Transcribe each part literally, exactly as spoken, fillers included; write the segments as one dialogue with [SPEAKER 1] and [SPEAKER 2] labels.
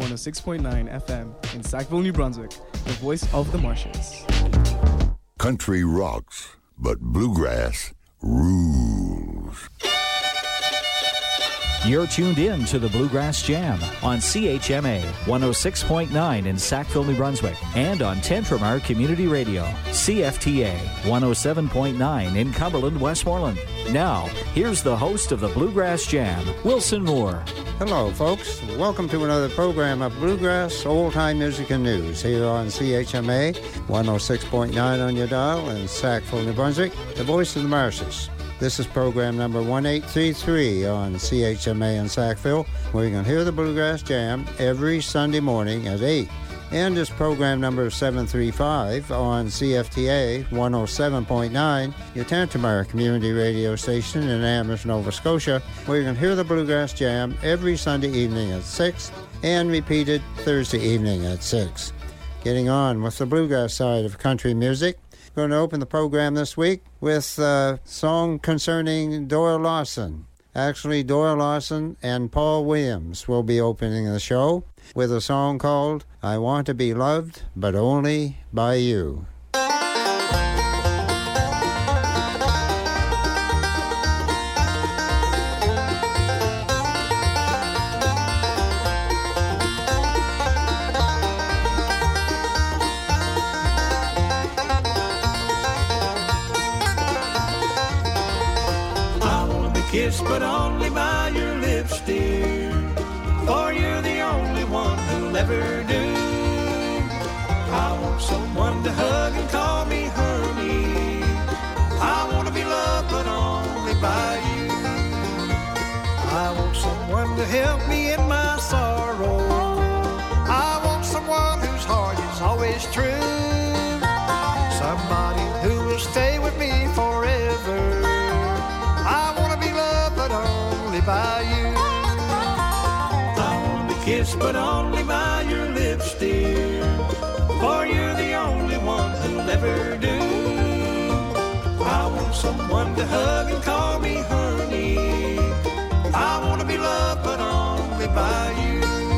[SPEAKER 1] one oh six point nine F M in Sackville, New Brunswick, the voice of the marshes.
[SPEAKER 2] Country rocks, but bluegrass rules.
[SPEAKER 3] You're tuned in to the Bluegrass Jam on C H M A one oh six point nine in Sackville, New Brunswick, and on Tentramar Community Radio, C F T A one oh seven point nine in Cumberland, Westmoreland. Now, here's the host of the Bluegrass Jam, Wilson Moore.
[SPEAKER 4] Hello, folks. Welcome to another program of Bluegrass, Old-Time Music and News here on C H M A one oh six point nine on your dial in Sackville, New Brunswick, the voice of the marshes. This is program number one eight three three on C H M A in Sackville, where you can hear the Bluegrass Jam every Sunday morning at eight. And this program number seven three five on C F T A one oh seven point nine, your Tantramar community radio station in Amherst, Nova Scotia, where you can hear the Bluegrass Jam every Sunday evening at six and repeated Thursday evening at six. Getting on with the bluegrass side of country music. Going to open the program this week with a song concerning Doyle Lawson. Actually, Doyle Lawson and Paul Williams will be opening the show with a song called I Want to Be Loved, But Only by You.
[SPEAKER 5] Kiss, but only by your lips, dear, for you're the only one who'll ever do. I want someone to hug and call me honey. I want to be loved, but only by you. I want someone to help me in my sorrow. I want someone whose heart is always true. Somebody who will stay with me forever. By you, I want to be kissed, but only by your lips, dear, for you're the only one who'll ever do. I want someone to hug and call me honey. I want to be loved, but only by you.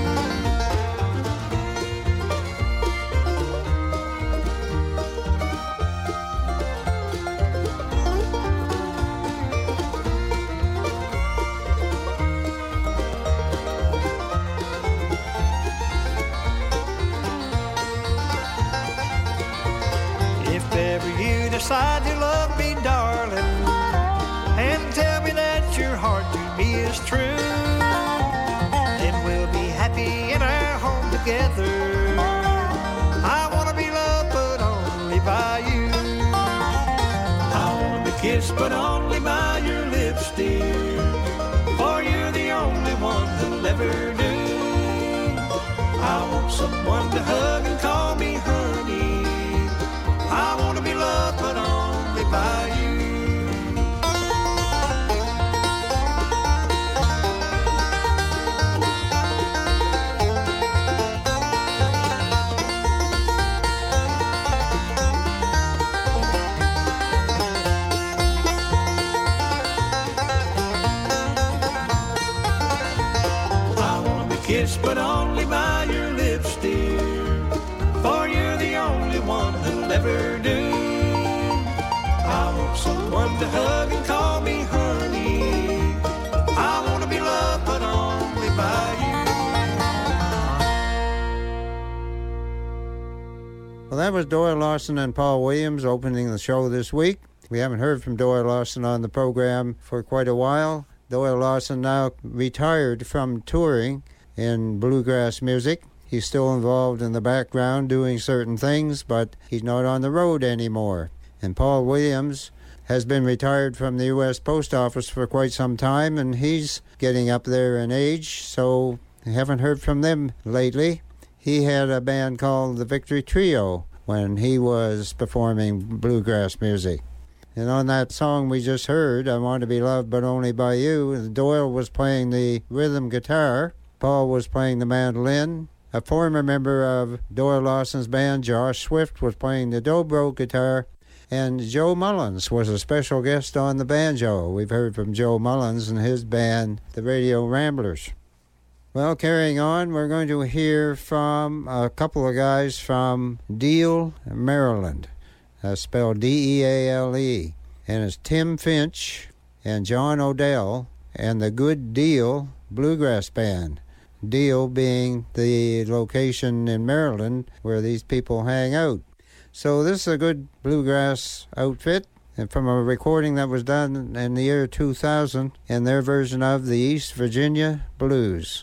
[SPEAKER 5] Decide to love me, darling, and tell me that your heart to me is true. Then we'll be happy in our home together. I want to be loved, but only by you. I want to be kissed, but only by your lips, dear, for you're the only one who'll ever do. I want someone to hug and call me honey. I want to be loved, but only by you. I want to be kissed, but only by your lips, dear, for you're the only one who'll ever do. I want someone to hug and call me honey. I want to be loved, but only by
[SPEAKER 4] you. Well, that was Doyle Lawson and Paul Williams opening the show this week. We haven't heard from Doyle Lawson on the program for quite a while. Doyle Lawson now retired from touring in bluegrass music. He's still involved in the background doing certain things, but he's not on the road anymore. And Paul Williams has been retired from the U S Post Office for quite some time, and he's getting up there in age, so I haven't heard from them lately. He had a band called the Victory Trio when he was performing bluegrass music. And on that song we just heard, I Want to Be Loved But Only By You, Doyle was playing the rhythm guitar, Paul was playing the mandolin. A former member of Doyle Lawson's band, Josh Swift, was playing the dobro guitar, and Joe Mullins was a special guest on the banjo. We've heard from Joe Mullins and his band, the Radio Ramblers. Well, carrying on, we're going to hear from a couple of guys from Deal, Maryland. That's spelled D E A L E. And it's Tim Finch and John Odell and the Good Deal Bluegrass Band. Deal being the location in Maryland where these people hang out. So this is a good bluegrass outfit, and from a recording that was done in the year two thousand in their version of the East Virginia Blues.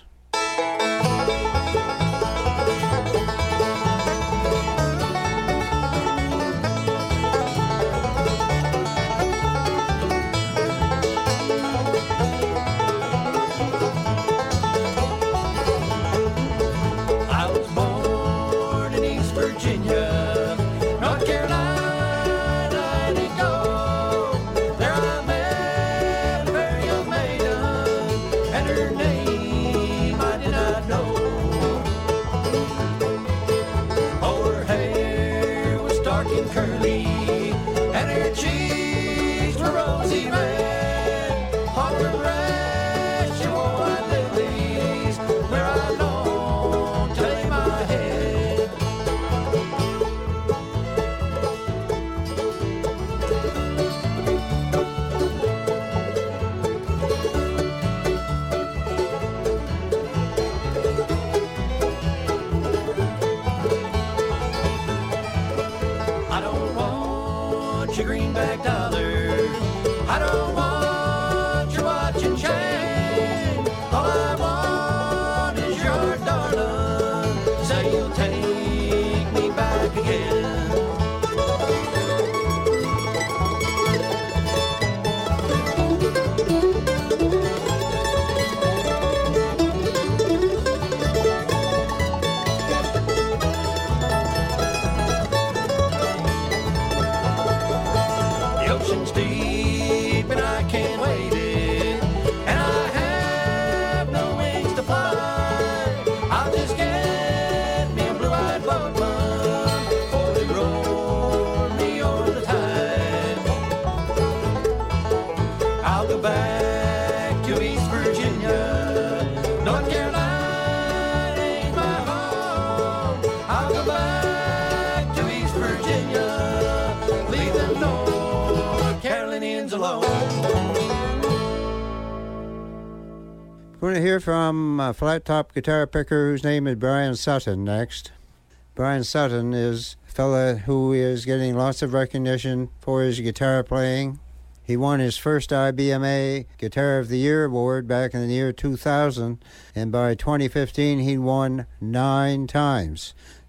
[SPEAKER 4] We're going to hear from a flat-top guitar picker whose name is Brian Sutton next. Brian Sutton is a fella who is getting lots of recognition for his guitar playing. He won his first I B M A Guitar of the Year award back in the year two thousand, and by twenty fifteen he won nine times.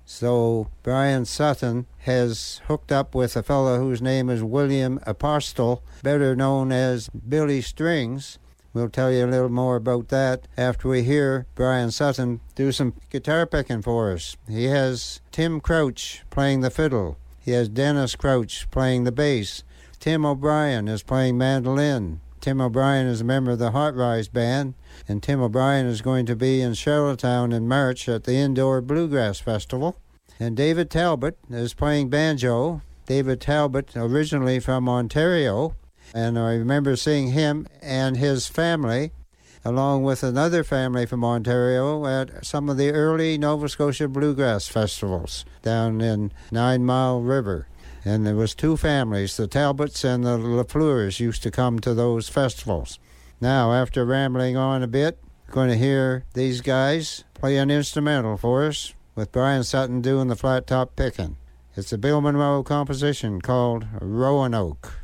[SPEAKER 4] So Brian Sutton has hooked up with a fellow whose name is William Apostle, better known as Billy Strings. We'll tell you a little more about that after we hear Brian Sutton do some guitar picking for us. He has Tim Crouch playing the fiddle. He has Dennis Crouch playing the bass. Tim O'Brien is playing mandolin. Tim O'Brien is a member of the Hot Rise Band, and Tim O'Brien is going to be in Charlottetown in March at the Indoor Bluegrass Festival. And David Talbot is playing banjo. David Talbot, originally from Ontario, and I remember seeing him and his family, along with another family from Ontario, at some of the early Nova Scotia Bluegrass Festivals down in Nine Mile River. And there was two families, the Talbots and the Lafleurs, used to come to those festivals. Now, after rambling on a bit, we're going to hear these guys play an instrumental for us, with Brian Sutton doing the flat-top picking. It's a Bill Monroe composition called Roanoke.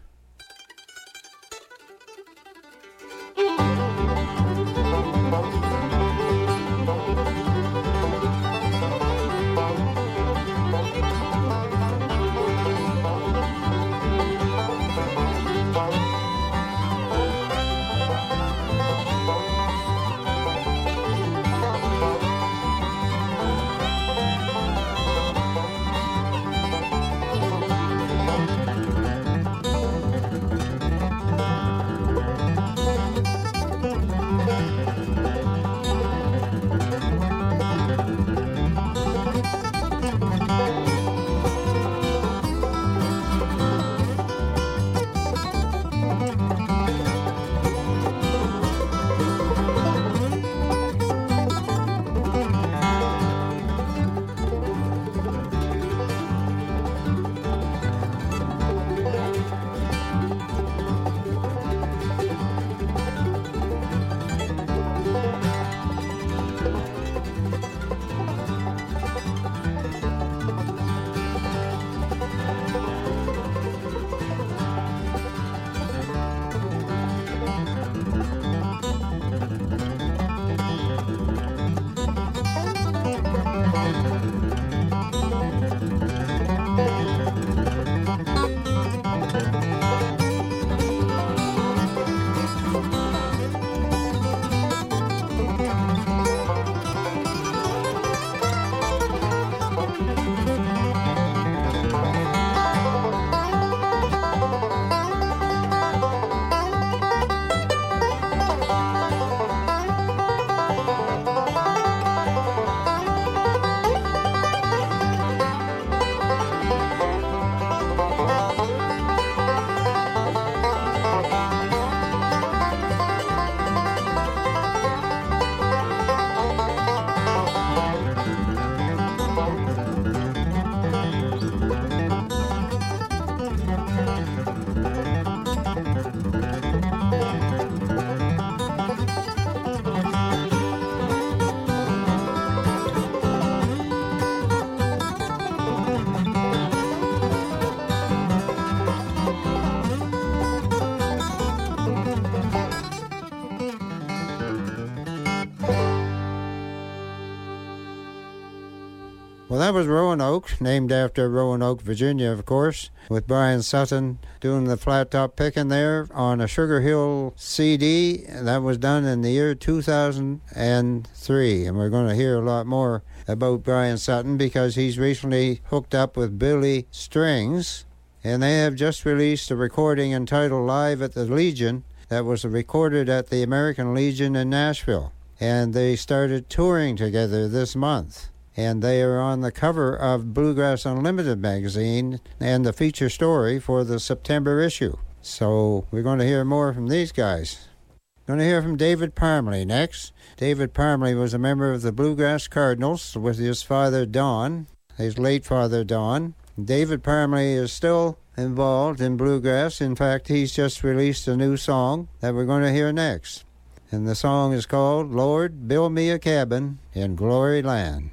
[SPEAKER 4] Well, that was Roanoke, named after Roanoke, Virginia, of course, with Brian Sutton doing the flat top picking there on a Sugar Hill C D. That was done in the year two thousand three, and we're going to hear a lot more about Brian Sutton because he's recently hooked up with Billy Strings, and they have just released a recording entitled Live at the Legion that was recorded at the American Legion in Nashville, and they started touring together this month. And they are on the cover of Bluegrass Unlimited magazine and the feature story for the September issue. So we're going to hear more from these guys. Going to hear from David Parmley next. David Parmley was a member of the Bluegrass Cardinals with his father Don, his late father Don. David Parmley is still involved in bluegrass. In fact, he's just released a new song that we're going to hear next. And the song is called Lord, Build Me a Cabin in Glory Land.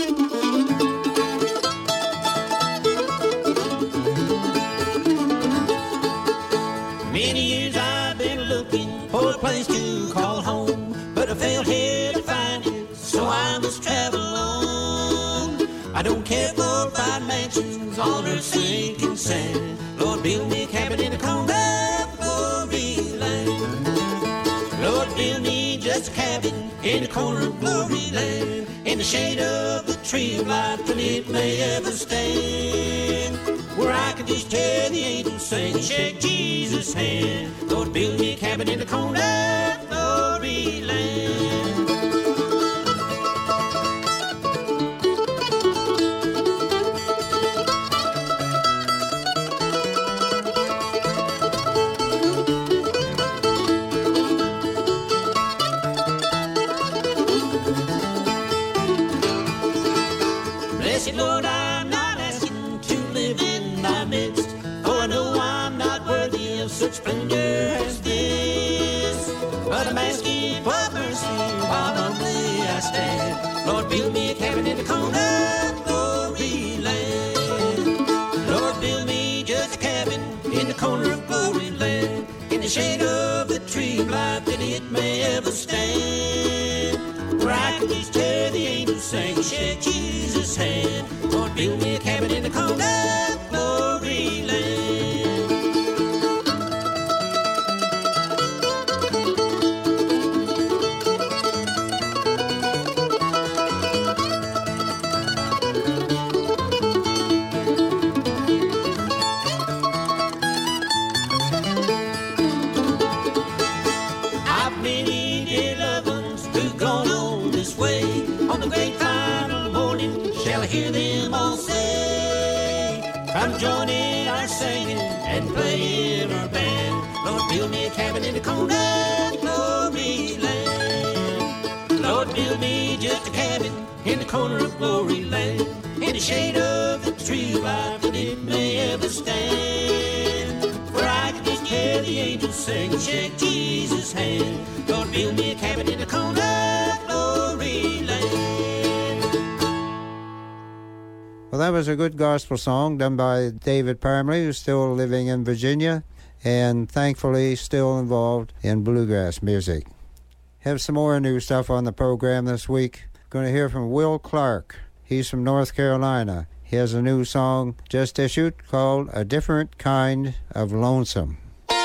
[SPEAKER 6] Many years I've been looking for a place to call home, but I failed here to find it, so I must travel on. I don't care for fine mansions on earth's sinking sand. Lord, build me a cabin in the corner of glory land. Lord, build me just a cabin in the corner of glory land, in the shade of the tree of life, till it may ever stand, where I can just hear the angels sing and shake Jesus' hand. Lord, build me a cabin in the corner of glory land. Blessed Lord, I'm not asking to live in thy midst, for I know I'm not worthy of such splendor as this. But I'm asking for mercy while humbly I stand. Lord, build me a cabin in the corner of glory land. Lord, build me just a cabin in the corner of glory land, in the shade of the tree of life, that it may ever stand, where I can just hear the angels sing and shake Jesus' hand. Lord, build me a cabin in the corner of glory land. I've many dear loved ones who've gone on this way. On the great final morning shall I hear them all say, I'm joining our singing and playing our band. Lord, build me a cabin in the corner of glory land. Lord, build me just a cabin in the corner of glory land, in the shade of the tree of life, that it may ever stand, where I can just hear the angels sing and shake Jesus' hand. Lord, build me a cabin in the corner of glory land.
[SPEAKER 4] Well, that was a good gospel song done by David Parmley, who's still living in Virginia and thankfully still involved in bluegrass music. Have some more new stuff on the program this week. Going to hear from Will Clark. He's from North Carolina. He has a new song just issued called A Different Kind of Lonesome.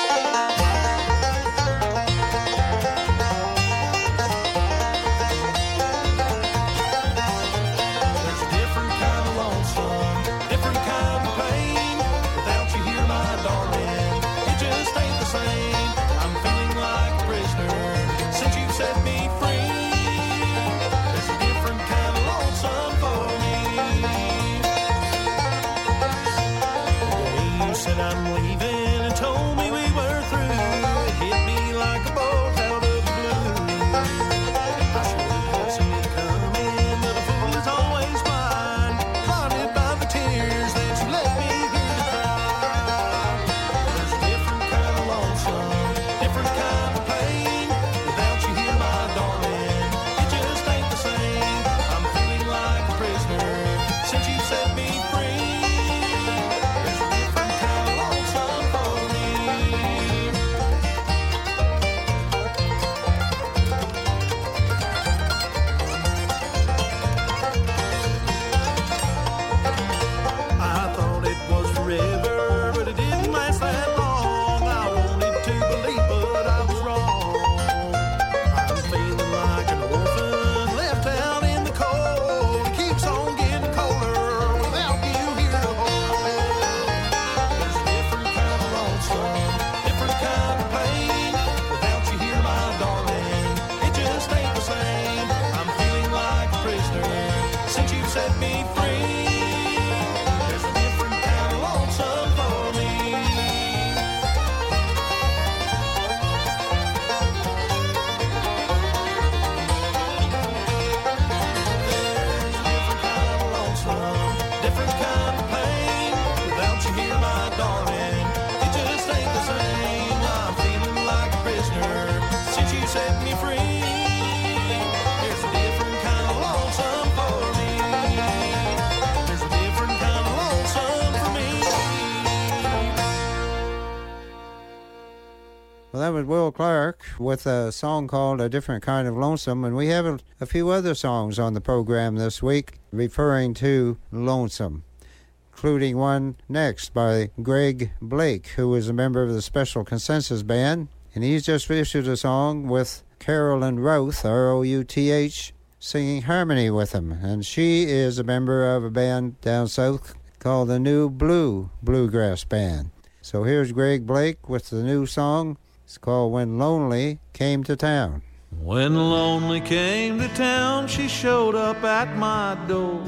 [SPEAKER 4] Well, that was Will Clark with a song called A Different Kind of Lonesome, and we have a, a few other songs on the program this week referring to lonesome, including one next by Greg Blake, who is a member of the Special Consensus Band, and he's just issued a song with Carolyn Routh, R O U T H, singing harmony with him, and she is a member of a band down south called the New Blue Bluegrass Band. So here's Greg Blake with the new song. It's called When Lonely Came to Town.
[SPEAKER 7] When Lonely came to town, she showed up at my door.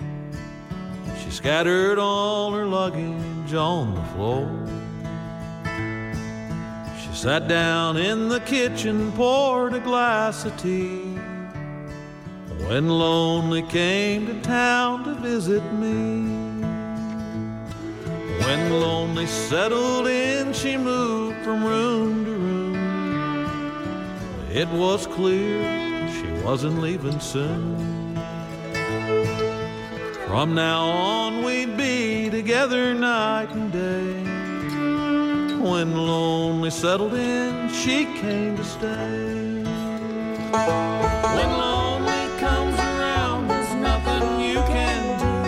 [SPEAKER 7] She scattered all her luggage on the floor. She sat down in the kitchen, poured a glass of tea. When Lonely came to town to visit me. When Lonely settled in, she moved from room to room. It was clear she wasn't leaving soon. From now on we'd be together night and day. When Lonely settled in, she came to stay. When Lonely comes around, there's nothing you can do.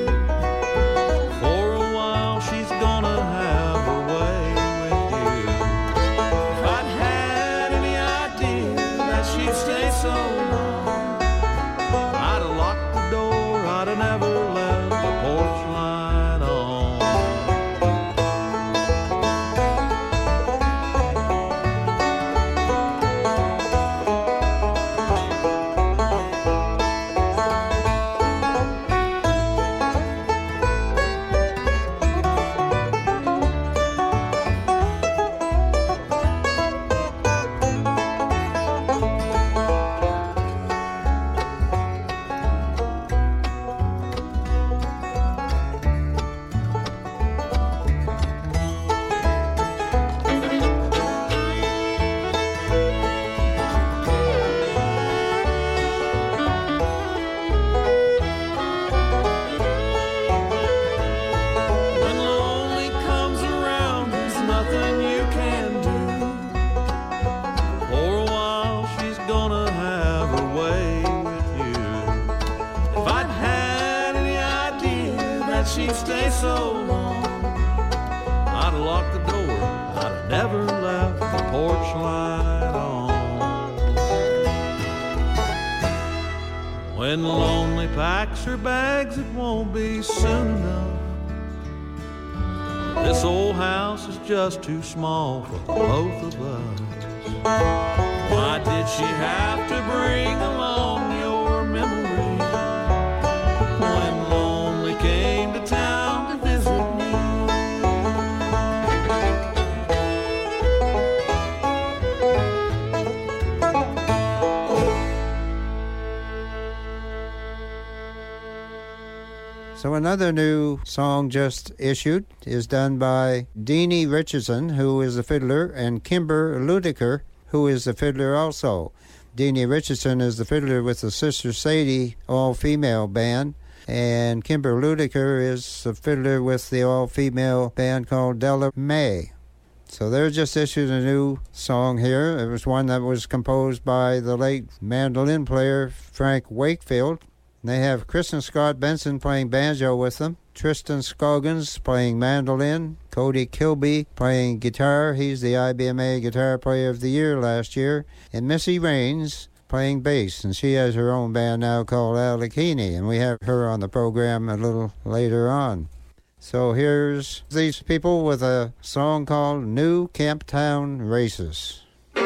[SPEAKER 7] For a while she's gonna have her way with you. If I'd had any idea that she'd stay so long, I'd have locked the door, I'd have never left the porch light on. she'd stay so long, I'd have locked the door, I'd have never left the porch light on. When the lonely packs her bags, it won't be soon enough. This old house is just too small for the both of us. Why did she have to bring along your memory when Lonely came to town to visit me?
[SPEAKER 4] So another new song just issued is done by Deanie Richardson, who is the fiddler, and Kimber Ludiker, who is the fiddler also. Deanie Richardson is the fiddler with the Sister Sadie all-female band, and Kimber Ludiker is the fiddler with the all-female band called Della May. So they're just issued a new song here. It was one that was composed by the late mandolin player Frank Wakefield. They have Kristen Scott Benson playing banjo with them, Tristan Scoggins playing mandolin, Cody Kilby playing guitar. He's the I B M A Guitar Player of the Year last year, and Missy Raines playing bass, and she has her own band now called Alakini, and we have her on the program a little later on. So here's these people with a song called New Camptown Races.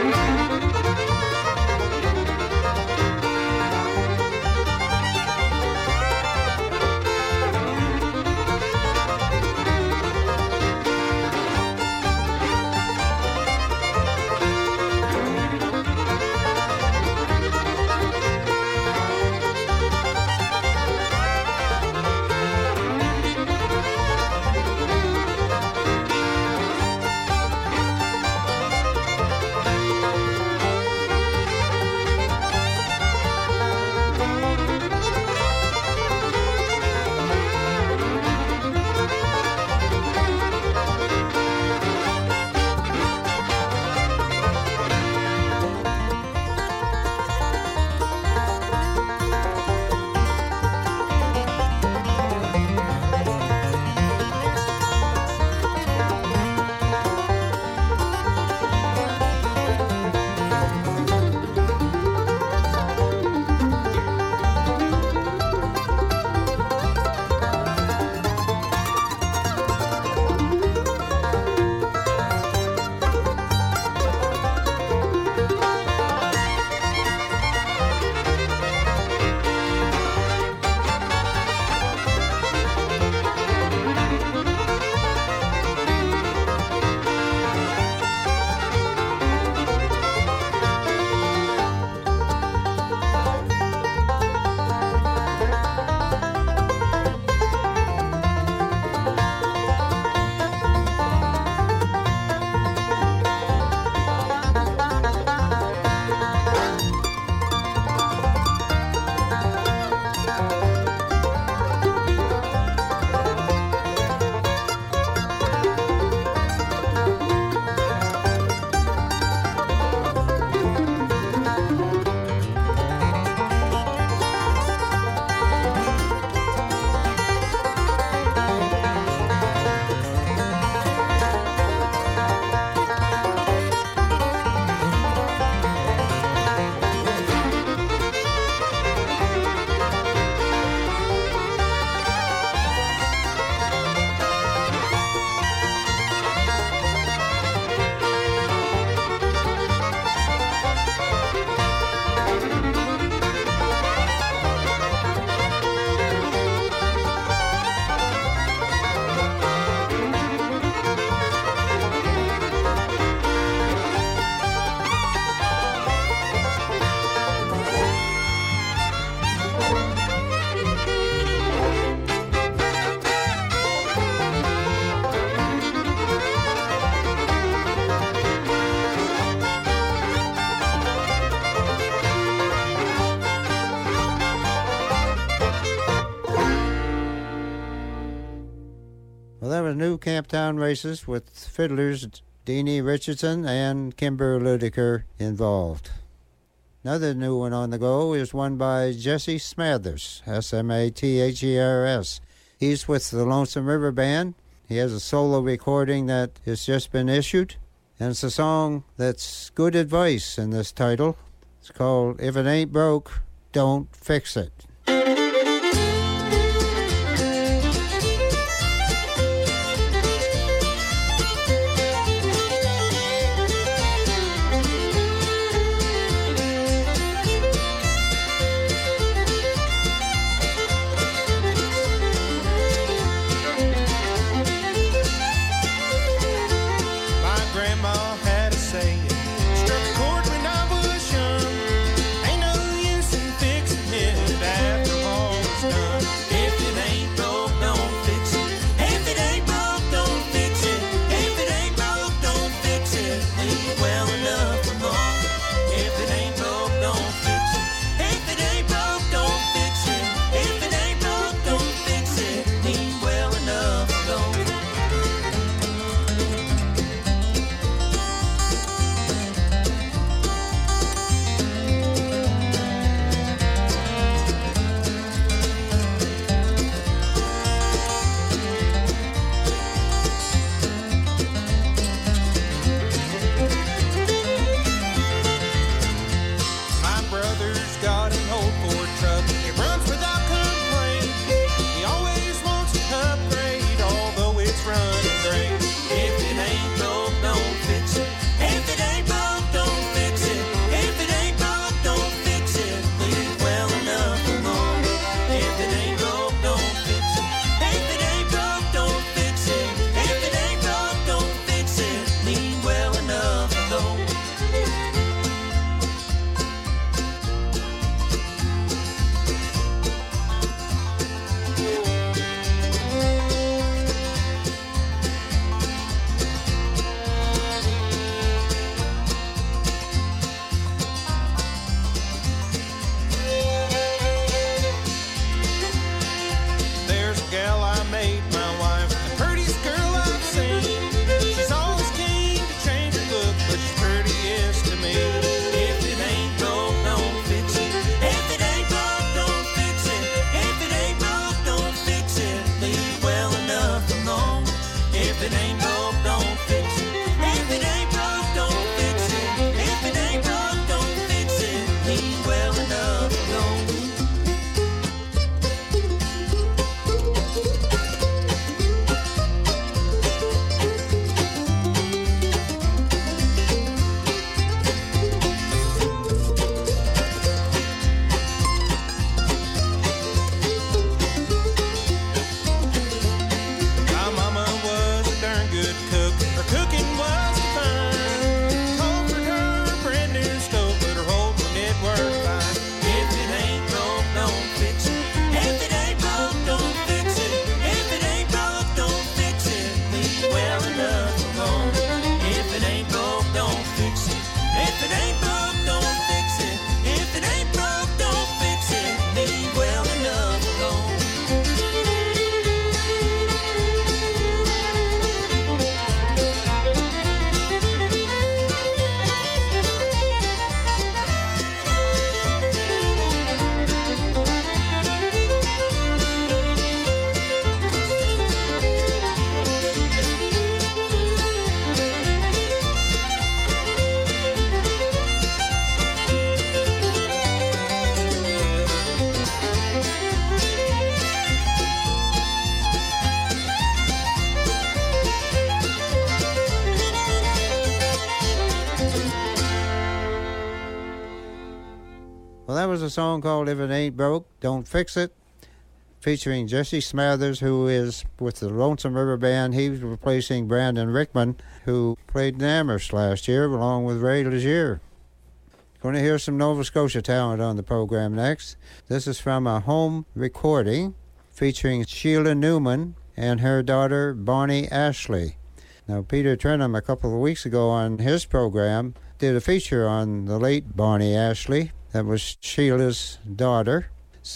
[SPEAKER 4] Well, that was New Camptown Races with fiddlers Deanie Richardson and Kimber Ludiker involved. Another new one on the go is one by Jesse Smathers, S M A T H E R S. He's with the Lonesome River Band. He has a solo recording that has just been issued. And it's a song that's good advice in this title. It's called If It Ain't Broke, Don't Fix It. Well, that was a song called If It Ain't Broke, Don't Fix It, featuring Jesse Smathers, who is with the Lonesome River Band. He was replacing Brandon Rickman, who played in Amherst last year, along with Ray Legier. Going to hear some Nova Scotia talent on the program next. This is from a home recording featuring Sheila Newman and her daughter, Bonnie Ashley. Now, Peter Trenum, a couple of weeks ago on his program, did a feature on the late Bonnie Ashley. That was Sheila's daughter.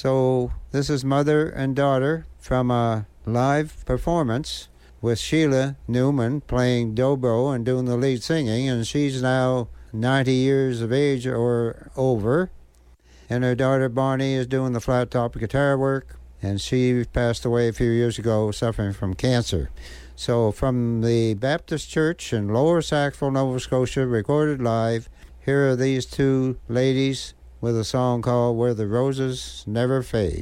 [SPEAKER 4] So this is mother and daughter from a live performance with Sheila Newman playing dobro and doing the lead singing, and she's now ninety years of age or over. And her daughter Bonnie is doing the flat top guitar work and she passed away a few years ago suffering from cancer. So from the Baptist Church in Lower Sackville, Nova Scotia, recorded live, here are these two ladies with a song called Where the Roses Never Fade.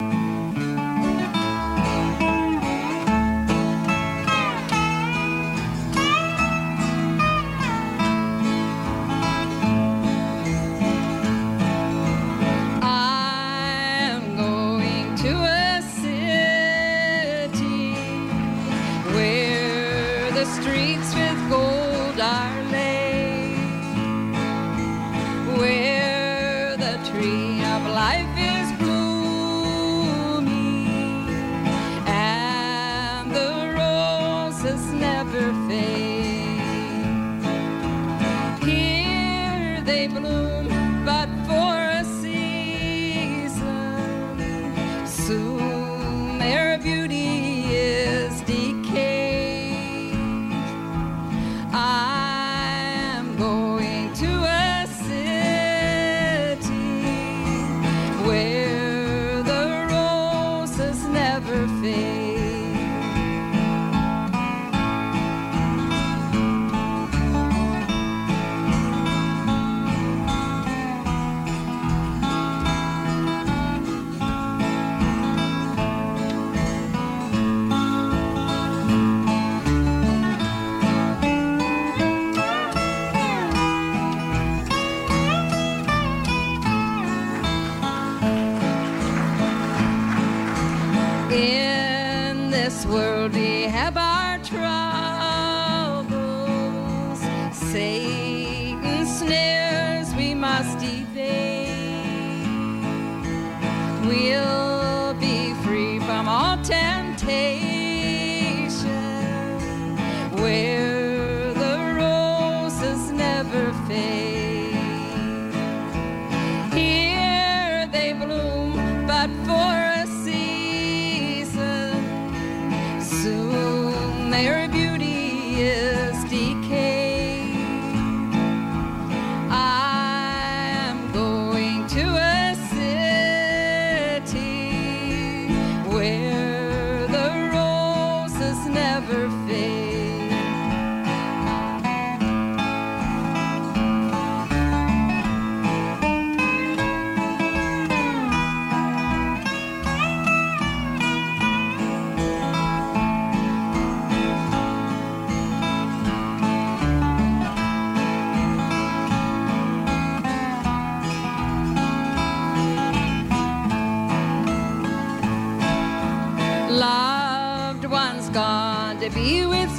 [SPEAKER 8] Be with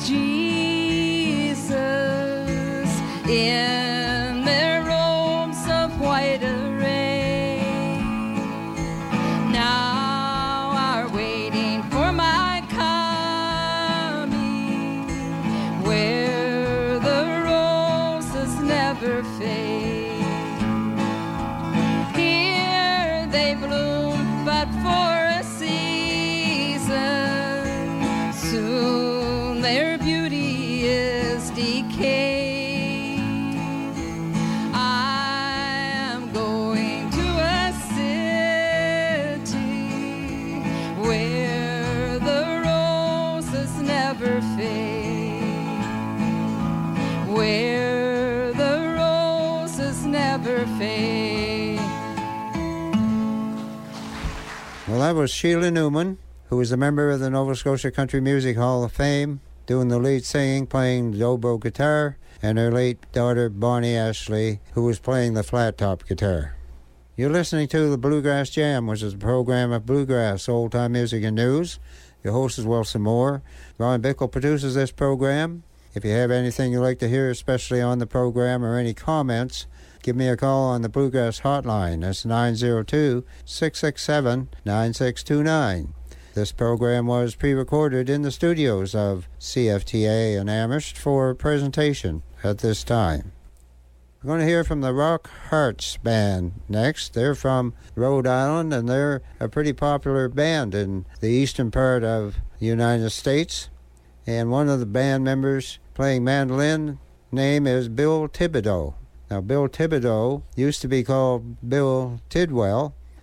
[SPEAKER 8] Jesus in their robes of white array. Now are waiting for my coming, where the roses never fade. Here they bloom, but for a season. Soon their beauty is decayed. I am going to a city where the roses never fade, where the roses never fade.
[SPEAKER 4] Well, that was Sheila Newman, who was a member of the Nova Scotia Country Music Hall of Fame, doing the lead singing, playing the dobro guitar, and her late daughter, Bonnie Ashley, who was playing the flat-top guitar. You're listening to the Bluegrass Jam, which is a program of bluegrass, old-time music, and news. Your host is Wilson Moore. Ron Bickle produces this program. If you have anything you'd like to hear, especially on the program, or any comments, give me a call on the Bluegrass Hotline. That's nine zero two, six six seven, nine six two nine. This program was pre-recorded in the studios of C F T A in Amherst for presentation at this time. We're going to hear from the Rock Hearts Band next. They're from Rhode Island, and they're a pretty popular band in the eastern part of the United States. And one of the band members playing mandolin name is Bill Thibodeau. Now, Bill Thibodeau used to be called Bill Tidwell,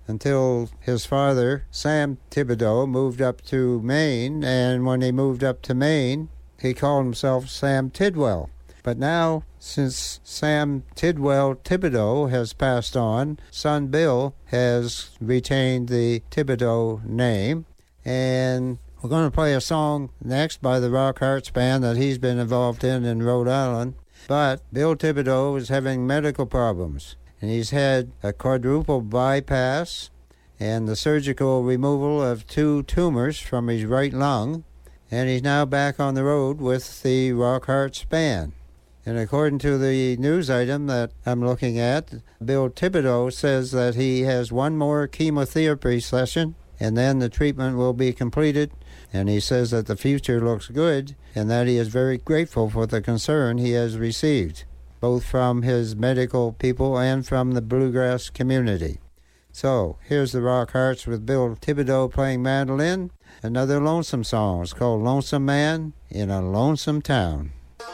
[SPEAKER 4] until his father, Sam Thibodeau, moved up to Maine, and when he moved up to Maine, he called himself Sam Tidwell. But now, since Sam Tidwell Thibodeau has passed on, son Bill has retained the Thibodeau name, and we're going to play a song next by the Rock Hearts Band that he's been involved in in Rhode Island. But Bill Thibodeau is having medical problems, and he's had a quadruple bypass and the surgical removal of two tumors from his right lung, and he's now back on the road with the Rock Hearts Band. And according to the news item that I'm looking at, Bill Thibodeau says that he has one more chemotherapy session, and then the treatment will be completed. And he says that the future looks good, and that he is very grateful for the concern he has received, both from his medical people and from the bluegrass community. So, here's the Rock Hearts with Bill Thibodeau playing mandolin. Another lonesome song. It's called Lonesome Man in a Lonesome Town.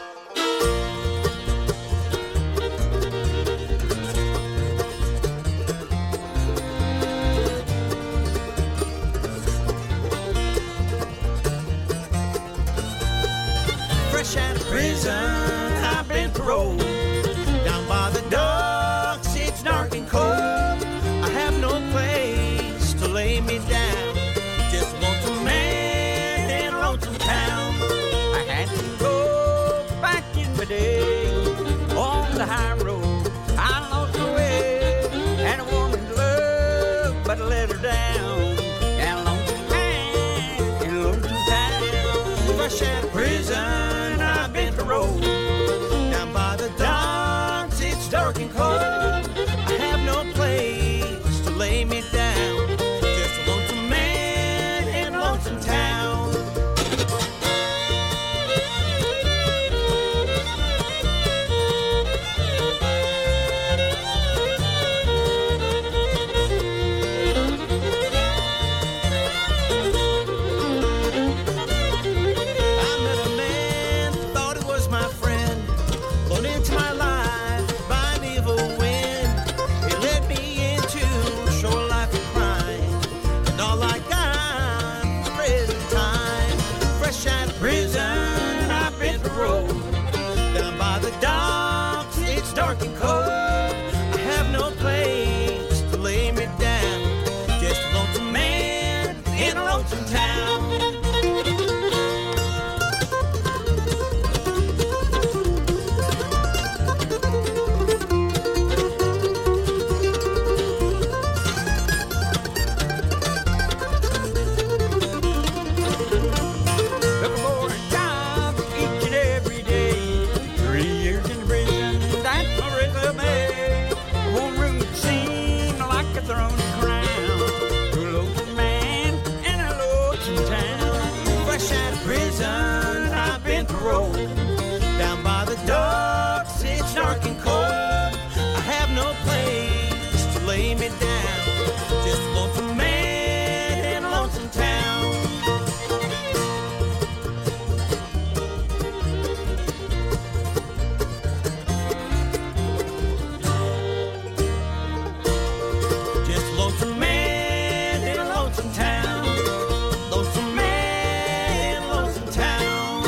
[SPEAKER 6] Fresh out of prison, I've been paroled. Down by the docks, it's dark and cold. I have no place to lay me down. Just a lonesome man in a lonesome town. I had to go back in my day on the high road. I lost my way, and a woman loved, but I let her down. And a lonesome man in a lonesome town. Fresh out of prison, down by the docks, it's dark and cold. I have no place to lay me down. Just a lonesome man in a lonesome town. Dark and cold, I have no place to lay me down. Just a lonesome man in a lonesome town. Down by the docks, it's dark and cold. I have no place to lay me down. Just a lonesome man in a lonesome town. Just a lonesome man in a lonesome town. Lonesome man in a lonesome town.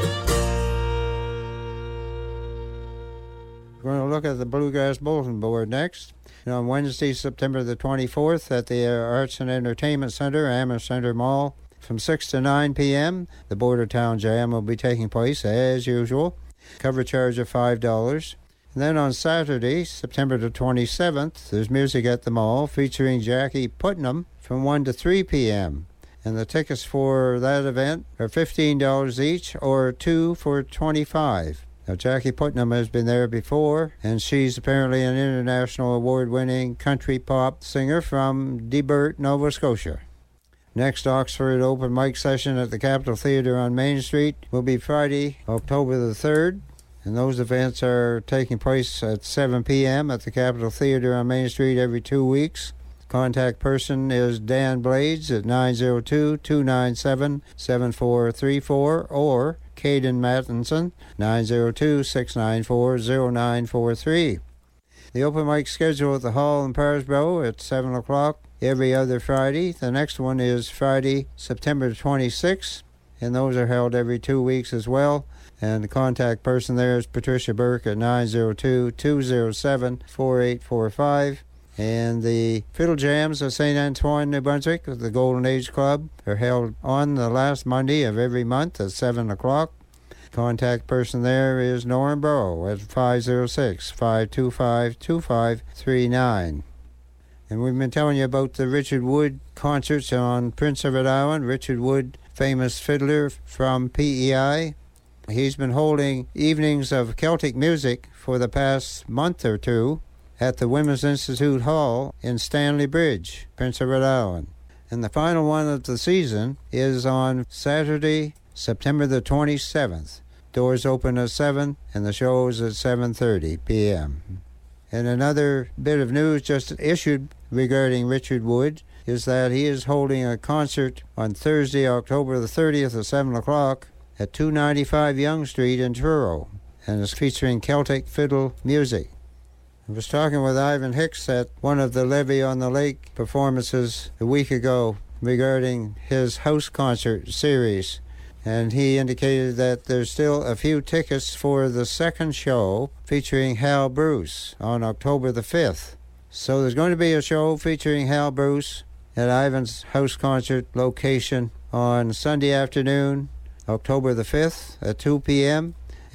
[SPEAKER 4] We're going to look at the Bluegrass Bulletin Board next. And on Wednesday, September the twenty-fourth, at the Arts and Entertainment Center, Amherst Center Mall, from six to nine p.m., the Border Town Jam will be taking place as usual. Cover charge of five dollars. And then on Saturday, September the twenty-seventh, there's music at the mall featuring Jackie Putnam from one to three p.m. And the tickets for that event are fifteen dollars each, or two for twenty-five dollars. Now, Jackie Putnam has been there before, and she's apparently an international award-winning country pop singer from Debert, Nova Scotia. Next Oxford open mic session at the Capitol Theatre on Main Street will be Friday, October the third, and those events are taking place at seven p.m. at the Capitol Theatre on Main Street every two weeks. Contact person is Dan Blades at nine oh two, two nine seven, seven four three four or Caden Mattinson, nine oh two, six nine four, oh nine four three. The open mic schedule at the Hall in Parisboro at seven o'clock every other Friday. The next one is Friday, September twenty-sixth, and those are held every two weeks as well. And the contact person there is Patricia Burke at nine oh two, two oh seven, four eight four five. And the Fiddle Jams of Saint Antoine, New Brunswick, the Golden Age Club, are held on the last Monday of every month at seven o'clock. Contact person there is Norm Burrow at five oh six, five two five, two five three nine. And we've been telling you about the Richard Wood concerts on Prince Edward Island. Richard Wood, famous fiddler from P E I. He's been holding evenings of Celtic music for the past month or two at the Women's Institute Hall in Stanley Bridge, Prince Edward Island. And the final one of the season is on Saturday, September the twenty-seventh. Doors open at seven and the show is at seven thirty p.m. And another bit of news just issued regarding Richard Wood is that he is holding a concert on Thursday, October the thirtieth at seven o'clock at two ninety-five Yonge Street in Truro, and is featuring Celtic fiddle music. I was talking with Ivan Hicks at one of the Levee on the Lake performances a week ago regarding his house concert series, and he indicated that there's still a few tickets for the second show featuring Hal Bruce on October the fifth. So there's going to be a show featuring Hal Bruce at Ivan's house concert location on Sunday afternoon, October the fifth at two p.m.,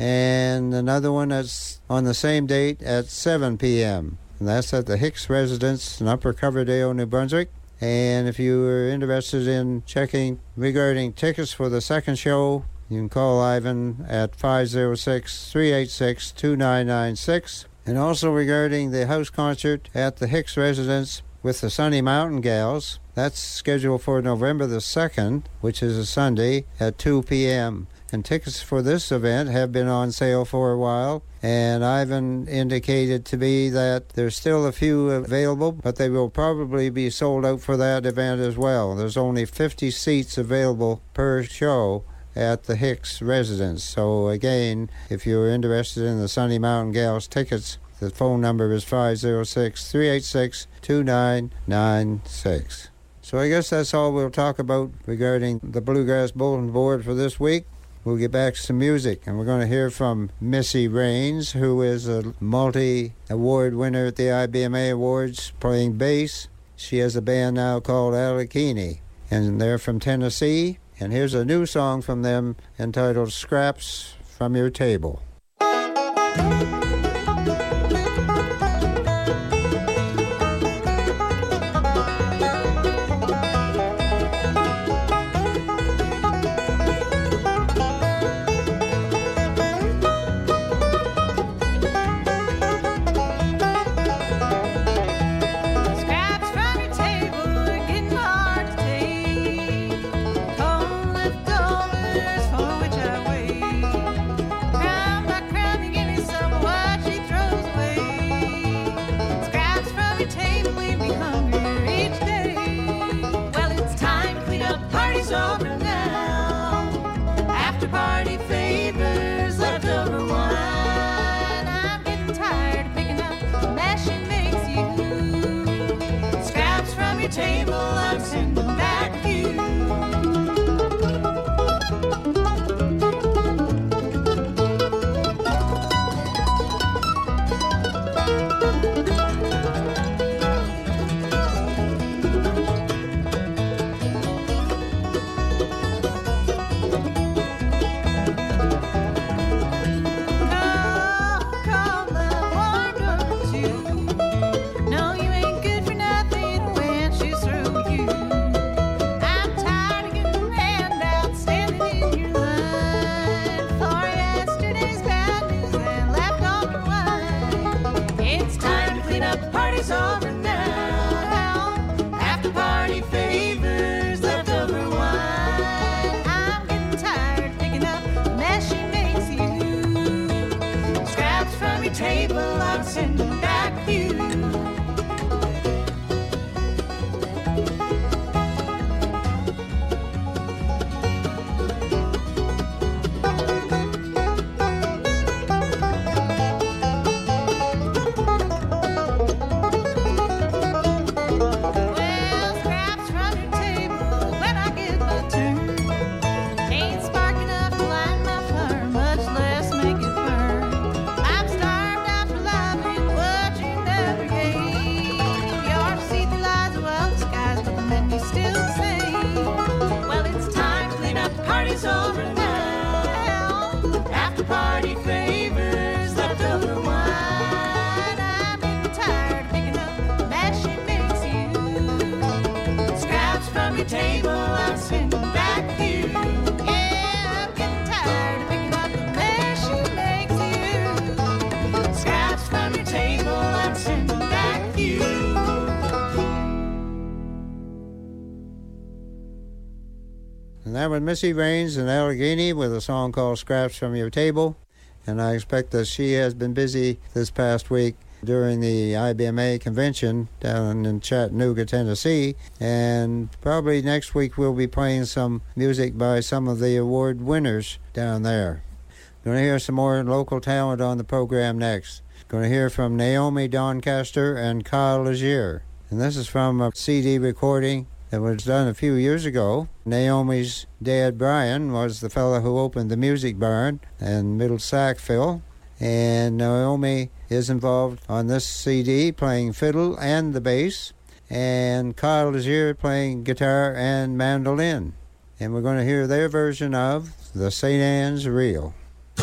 [SPEAKER 4] and another one that's on the same date at seven p.m. And that's at the Hicks Residence in Upper Coverdale, New Brunswick. And if you are interested in checking regarding tickets for the second show, you can call Ivan at five oh six, three eight six, two nine nine six. And also regarding the house concert at the Hicks Residence with the Sunny Mountain Gals, that's scheduled for November the second, which is a Sunday, at two p.m. And tickets for this event have been on sale for a while, and Ivan indicated to me that there's still a few available, but they will probably be sold out for that event as well. There's only fifty seats available per show at the Hicks Residence. So again, if you're interested in the Sunny Mountain Gals tickets, the phone number is five oh six, three eight six, two nine nine six. So I guess that's all we'll talk about regarding the Bluegrass Bulletin Board for this week. We'll get back to some music, and we're going to hear from Missy Raines, who is a multi-award winner at the I B M A Awards playing bass. She has a band now called Alakini, and they're from Tennessee. And here's a new song from them entitled Scraps from Your Table.
[SPEAKER 9] Table, I'm sending back you. Table, I'm sending back you. Well, table, I'm sending back you. Yeah, I'm getting tired of picking up the mess she makes you. Scraps from your table, I'm sending back you.
[SPEAKER 4] And that was Missy Raines in Allegheny with a song called Scraps from Your Table. And I expect that she has been busy this past week during the I B M A convention down in Chattanooga, Tennessee. And probably next week we'll be playing some music by some of the award winners down there. Going to hear some more local talent on the program next. Going to hear from Naomi Doncaster and Kyle Legier. And this is from a C D recording that was done a few years ago. Naomi's dad, Brian, was the fellow who opened the Music Barn in Middle Sackville. And Naomi is involved on this C D playing fiddle and the bass. And Kyle Legier playing guitar and mandolin. And we're going to hear their version of the Saint Anne's Reel.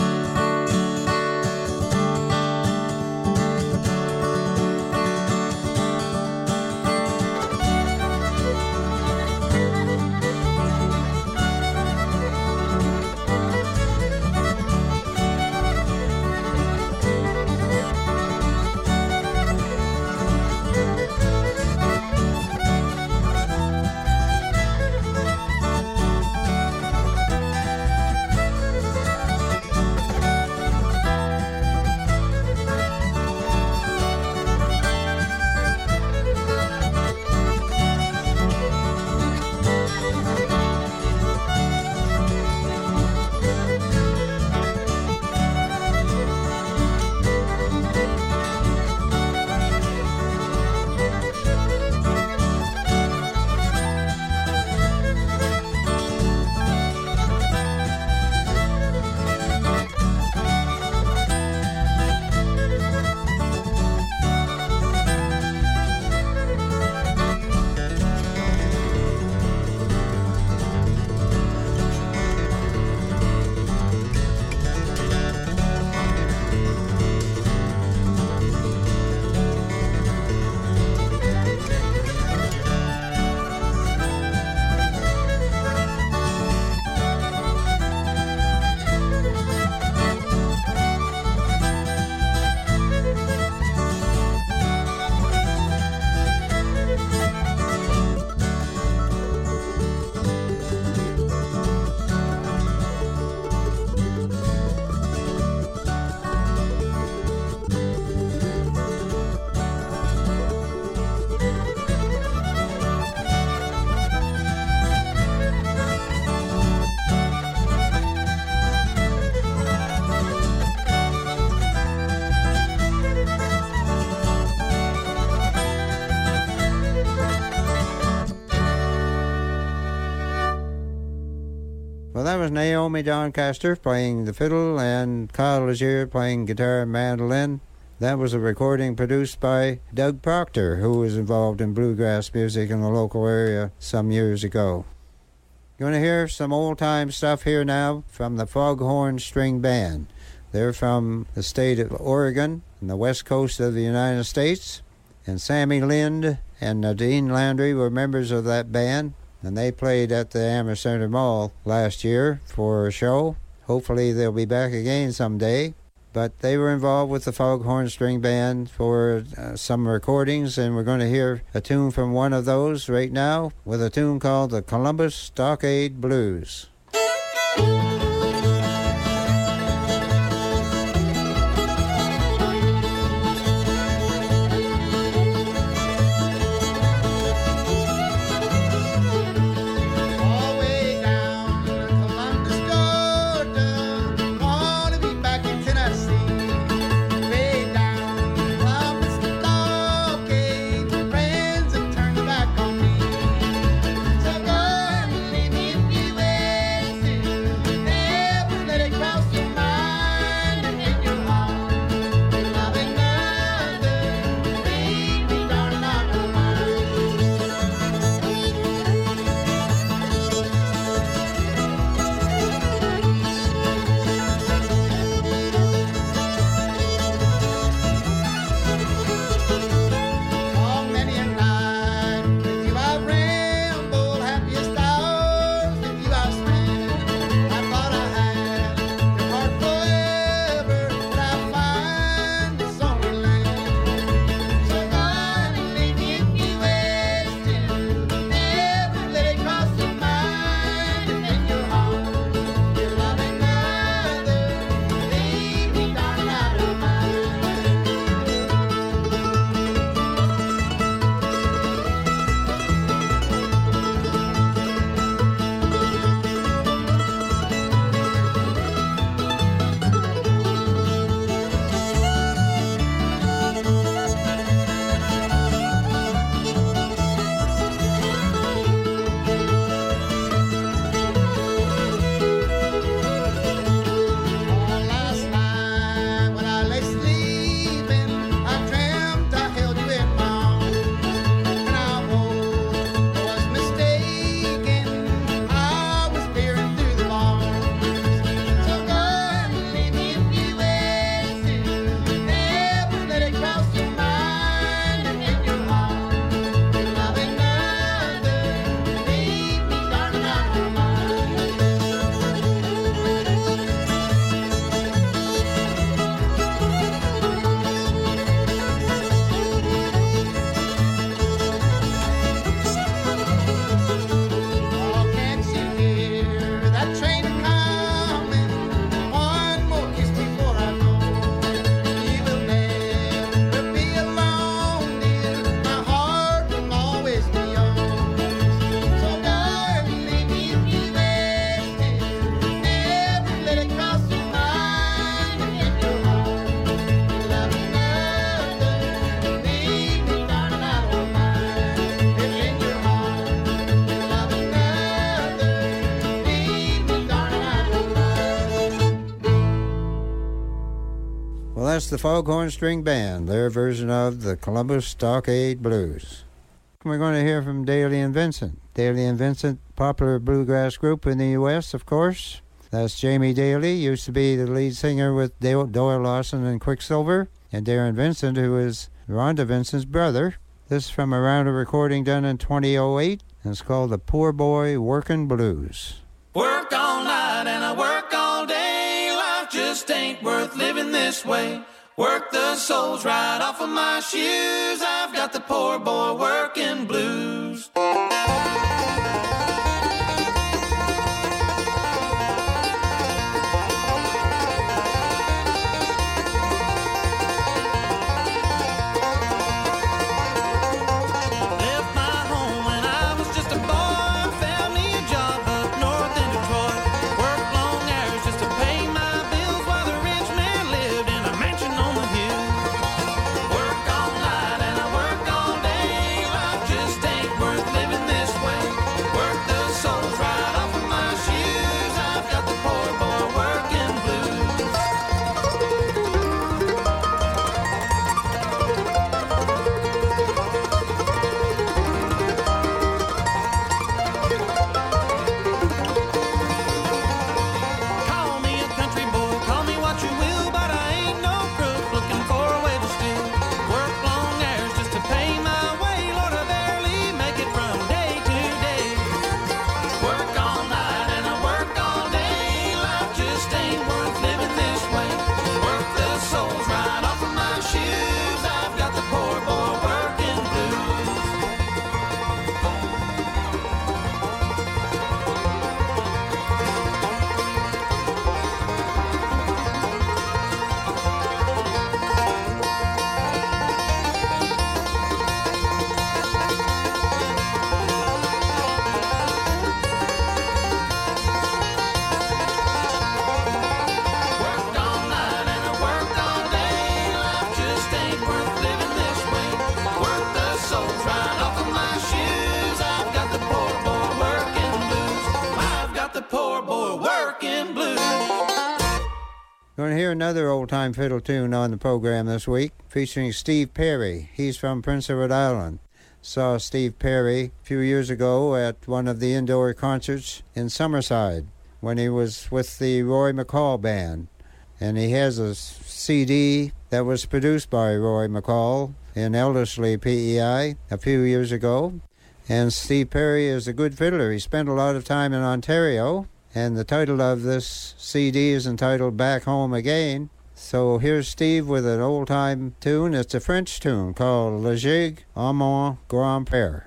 [SPEAKER 4] Well, that was Naomi Doncaster playing the fiddle and Kyle Legier playing guitar and mandolin. That was a recording produced by Doug Proctor, who was involved in bluegrass music in the local area some years ago. You're going to hear some old-time stuff here now from the Foghorn String Band. They're from the state of Oregon and the west coast of the United States. And Sammy Lind and Nadine Landry were members of that band. And they played at the Amherst Center Mall last year for a show. Hopefully they'll be back again someday. But they were involved with the Foghorn String Band for uh, some recordings, and we're going to hear a tune from one of those right now with a tune called the Columbus Stockade Blues.
[SPEAKER 10] So go and leave me if you will.
[SPEAKER 4] that's the Foghorn String Band, their version of the Columbus Stockade Blues. We're going to hear from Daly and Vincent. Daly and Vincent, popular bluegrass group in the U S, of course. That's Jamie Daly, used to be the lead singer with Doyle Lawson and Quicksilver, and Darren Vincent, who is Rhonda Vincent's brother. This is from a round of recording done in twenty oh eight, and it's called The Poor Boy Workin' Blues.
[SPEAKER 6] Work all night and I work all day. Life just ain't worth living this way. Work the soles right off of my shoes. I've got the poor boy working blues.
[SPEAKER 4] Going to hear another old-time fiddle tune on the program this week, featuring Steve Perry. He's from Prince Edward Island. Saw Steve Perry a few years ago at one of the indoor concerts in Summerside when he was with the Roy McCall Band. And he has a C D that was produced by Roy McCall in Elderslie, P E I, a few years ago. And Steve Perry is a good fiddler. He spent a lot of time in Ontario. And the title of this C D is entitled Back Home Again. So here's Steve with an old-time tune. It's a French tune called Le Gigue à mon grand-père.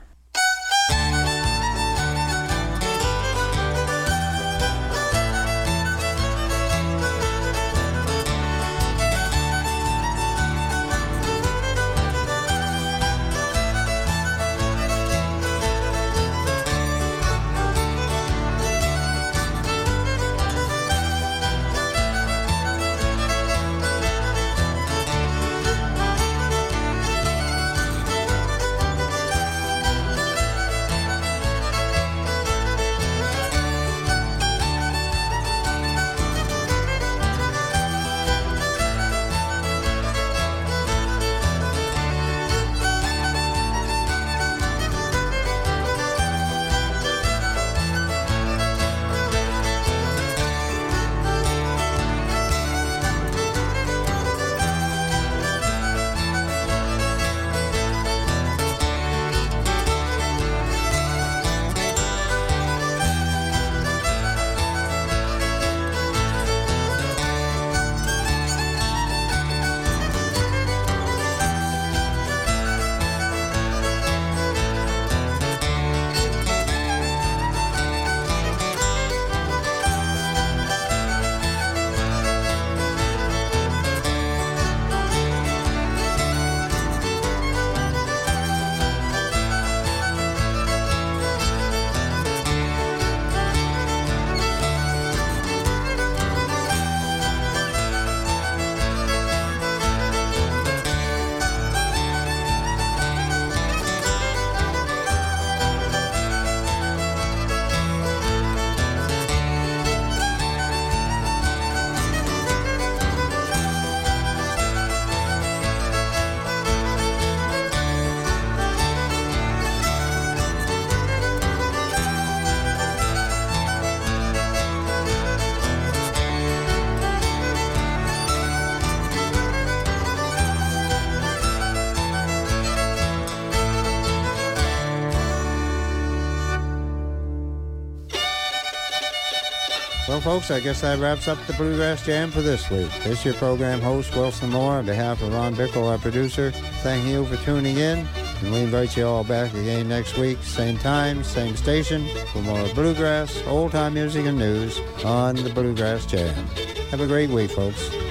[SPEAKER 4] Well, folks, I guess that wraps up the Bluegrass Jam for this week. This is your program host, Wilson Moore, on behalf of Ron Bickle, our producer. Thank you for tuning in, and we invite you all back again next week, same time, same station, for more bluegrass, old-time music, and news on the Bluegrass Jam. Have a great week, folks.